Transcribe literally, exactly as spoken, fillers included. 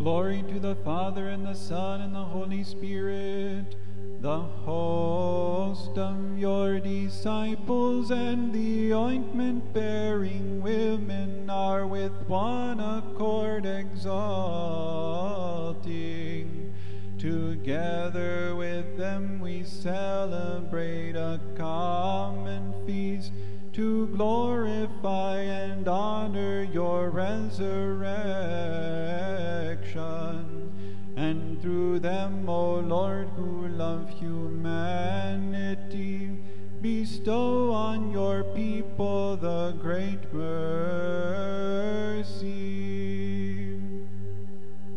Glory to the Father, and the Son, and the Holy Spirit. The host of your disciples and the ointment-bearing women are with one accord exalting. Together with them we celebrate a common feast to glorify and honor your resurrection. And through them, O Lord, who love humanity, bestow on your people the great mercy